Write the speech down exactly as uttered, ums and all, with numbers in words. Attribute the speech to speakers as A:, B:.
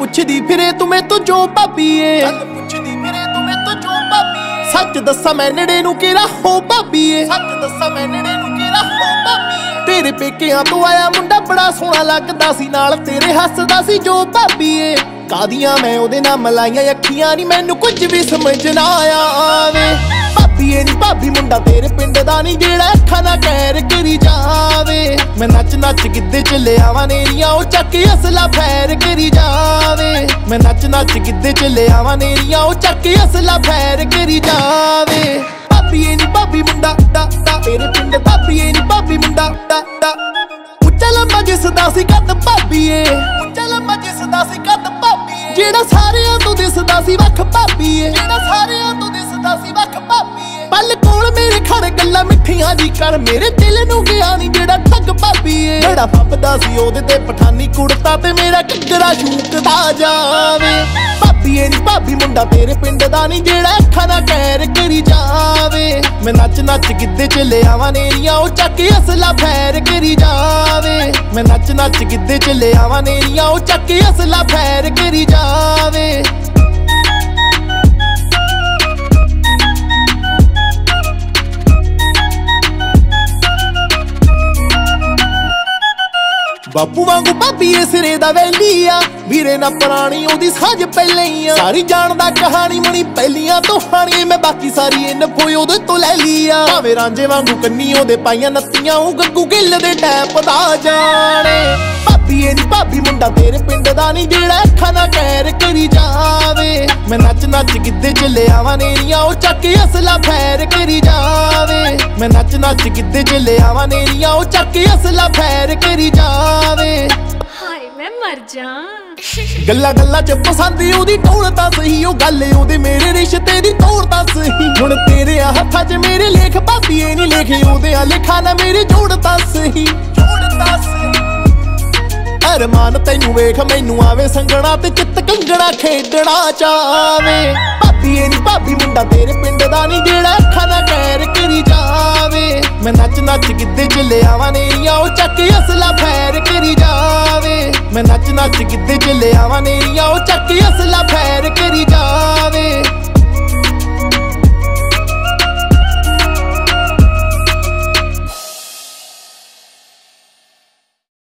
A: ਪੁੱਛਦੀ ਫਿਰੇ ਤੂੰ ਮੈਂ ਤੋਂ ਜੋ ਭਾਬੀਏ, ਚੱਲ ਪੁੱਛਦੀ ਫਿਰੇ ਤੂੰ ਮੈਂ ਤੋਂ ਜੋ ਭਾਬੀਏ। ਸੱਚ ਦੱਸਾਂ ਮੈਂ ਨੇੜੇ ਨੂੰ ਕਿਹੜਾ ਹੋ ਭਾਬੀਏ, ਸੱਚ ਦੱਸਾਂ ਮੈਂ ਨੇੜੇ ਨੂੰ ਕਿਹੜਾ ਹੋ ਭਾਬੀਏ। ਤੇਰੇ ਪੇਕਿਆਂ ਤੋਂ ਆਇਆ ਮੁੰਡਾ ਬੜਾ ਸੋਹਣਾ ਲੱਗਦਾ ਸੀ, ਨਾਲ ਤੇਰੇ ਹੱਸਦਾ ਸੀ ਜੋ ਭਾਬੀਏ। ਕਾਦੀਆਂ ਮੈਂ ਉਹਦੇ ਨਾਲ ਮਲਾਈਆਂ ਅੱਖੀਆਂ ਨੀ ਮੈਨੂੰ ਕੁਝ ਵੀ ਸਮਝ ਨਾ ਆਵੇ। ਭਾਬੀਏ ਨੀ ਭਾਬੀ ਮੁੰਡਾ ਤੇਰੇ ਪਿੰਡ ਦਾ ਨੀ ਜਿਹੜਾ ਅੱਖਾਂ ਨਾਲ ਕਹਿਰ ਕਰੀ ਜਾਵੇ। ਮੈਂ ਨੱਚ ਨੱਚ ਗਿੱਧੇ ਚ ਲਿਆਵਾਂ ਨੇਰੀਆਂ ਉਹ ਚੱਕ ਕੇ ਅਸਲਾ ਫੈਰ ਕਰੀ ਜਾਵੇ। ਮੈਂ ਨੱਚ ਨੱਚ ਗਿੱਧੇ ਚ ਲਿਆਵਾਂ ਨੇਰੀਆਂ ਉਹ ਚੱਕ ਕੇ ਅਸਲਾ ਫੈਰ ਕਰੀ ਜਾਵੇ। ਭਾਬੀਏ ਨੀ ਭਾਬੀ ਮੁੰਡਾ ਦਾ ਦਾ ਤੇਰੇ ਪਿੰਡ ਭਾਬੀਏ ਨੀ ਭਾਬੀ ਮੁੰਡਾ ਦਾ ਦਾ ਉੱਚਾ ਲੰਬਾ ਜਿਸਦਾ ਸੀ ਕੱਦ ਭਾਬੀਏ, ਉੱਚਾ ਲੰਬਾ ਜਿਸਦਾ ਸੀ ਕੱਦ ਭਾਬੀਏ। ਜਿਹੜਾ ਸਾਰਿਆਂ ਤੋਂ ਦਿਸਦਾ ਸੀ ਵੱਖ ਭਾਬੀਏ, ਜਿਹੜਾ ਸਾਰਿਆਂ ਤੋਂ ਦਿਸਦਾ ਸੀ ਵੱਖ ਭਾਬੀਏ। ਪਲ ਕੋਲ ਮੇਰੇ ਖੜ ਗੱਲਾਂ ਮਿੱਠੀਆਂ ਜੀ ਕਰ ਮੇਰੇ ਦਿਲ ਨੂੰ ਗਿਆ ਨੀ ਜਿਹੜਾ ਠੱਗ ਭਾਬੀਏ। ਜਿਹੜਾ ਫੱਬਦਾ ਸੀ ਉਹਦੇ ਤੇ ਪਠਾਨੀ ਕੁੜਤਾ ਤੇ ਮੇਰਾ ਘੱਗਰਾ ਸ਼ੂਕਦਾ ਜਾਵੇ। ਭਾਬੀਏ ਨੀ ਭਾਬੀ ਮੁੰਡਾ ਤੇਰੇ ਪਿੰਡ ਦਾ ਨੀ ਜਿਹੜਾ ਅੱਖਾਂ ਨਾਲ ਕਹਿਰ ਕਰੀ ਜਾਵੇ। ਮੈਂ ਨੱਚ ਨੱਚ ਗਿੱਧੇ ਚ ਲਿਆਵਾਂ ਨੇਰੀਆਂ ਉਹ ਚੱਕ ਕੇ ਅਸਲਾ ਫੈਰ ਕਰੀ ਜਾਵੇ। ਮੈਂ ਨੱਚ ਨੱਚ ਗਿੱਧੇ ਚ ਲਿਆਵਾਂ ਨੇਰੀਆਂ ਉਹ ਚੱਕ ਕੇ ਅਸਲਾ ਫੈਰ ਕਰੀ ਜਾਵੇ। ਬਾਪੂ ਵਾਂਗੂ ਭਾਬੀਏ ਸਿਰੇ ਦਾ ਵੈਲੀ ਆ, ਵੀਰੇ ਨਾ ਪੁਰਾਣੀ ਉਹਦੀ ਸਾਂਝ ਪਹਿਲੇ ਹੀ ਆ। ਸਾਰੀ ਜਾਣਦਾ ਕਹਾਣੀ ਮਣੀ ਪਹਿਲੀਆਂ ਤੋਂ ਹਾਣੀ, ਮੈਂ ਬਾਕੀ ਸਾਰੀ ਇਨਫੋ ਉਹਦੇ ਤੋਂ ਲੈ ਲਈ ਆ। ਭਾਵੇਂ ਰਾਂਝੇ ਵਾਂਗੂ ਕੰਨੀ ਉਹਦੇ ਪਾਈਆਂ ਨੱਤੀਆਂ ਉਹ ਗੱਗੂ ਗਿੱਲ ਦੇ ਟੈਪ ਦਾ ਜਾਣੇ। ਭਾਬੀਏ ਨੀ ਭਾਬੀ ਮੁੰਡਾ ਤੇਰੇ ਪਿੰਡ ਦਾ ਨੀ ਜਿਹੜਾ ਅੱਖਾਂ ਨਾਲ ਕਹਿਰ ਕਰੀ ਜਾਵੇ। ਮੈਂ ਨੱਚ ਨੱਚ ਗਿੱਧੇ ਚ ਲਿਆਵਾਂ ਨੇਰੀਆਂ ਉਹ ਚੱਕ ਕੇ ਅਸਲਾ ਫੈਰ ਕਰੀ ਜਾਵੇ। ਮੈਂ ਨੱਚ ਨੱਚ ਗਿੱਧੇ ਚ ਲਿਆਵਾਂ ਨੇਰੀਆਂ ਉਹ ਚੱਕ ਕੇ ਅਸਲਾ ਫੈਰ ਕਰੀ ਜਾਵੇ।
B: ਹਾਏ ਮੈਂ ਮਰ ਜਾ।
A: ਗੱਲਾਂ ਗੱਲਾਂ ਚ ਪਸੰਦ ਉਹਦੀ ਟੋਲ ਤਾਂ ਸਹੀ, ਉਹ ਗੱਲ ਉਹਦੇ ਮੇਰੇ ਰਿਸ਼ਤੇ ਦੀ ਤੋੜ ਤਾਂ ਸਹੀ। ਹੁਣ ਤੇਰੇ ਹੱਥਾਂ ਚ ਮੇਰੇ ਲੇਖ ਭਾਬੀਏ ਨੀ ਲਿਖੇ ਉਹਦੇ ਆ ਲਿਖਾ ਨਾ ਮੇਰੇ ਜੋੜ ਤਾਂ ਸਹੀ, ਜੋੜ ਤਾਂ ਸਹੀ। ਅਰਮਾਨ ਤੈਨੂੰ ਵੇਖ ਮੈਨੂੰ ਆਵੇ ਸੰਗਣਾ ਤੇ ਚਿੱਤ ਕੰਗਣਾ ਖੇਡਣਾ ਚਾਵੇ। ਭਾਬੀਏ ਨੀ ਭਾਬੀ ਮੁੰਡਾ ਤੇਰੇ ਪਿੰਡ ਦਾ ਨੀ ਜਿਹੜਾ ਅੱਖਾਂ ਨਾਲ ਕਹਿਰ ਕਰੀ ਜਾਵੇ। ਮੈਂ ਨੱਚ ਨੱਚ ਗਿੱਧੇ ਚ ਲਿਆਵਾਂ ਨੇਰੀਆਂ ਉਹ ਚੱਕ ਕੇ ਅਸਲਾ ਫੈਰ ਕਰੀ ਜਾਵੇ। ਮੈਂ ਨੱਚ ਨੱਚ ਗਿੱਧੇ ਚ ਲਿਆਵਾਂ ਨੇਰੀਆਂ ਉਹ ਚੱਕ ਕੇ ਅਸਲਾ ਫੈਰ ਕਰੀ ਜਾਵੇ।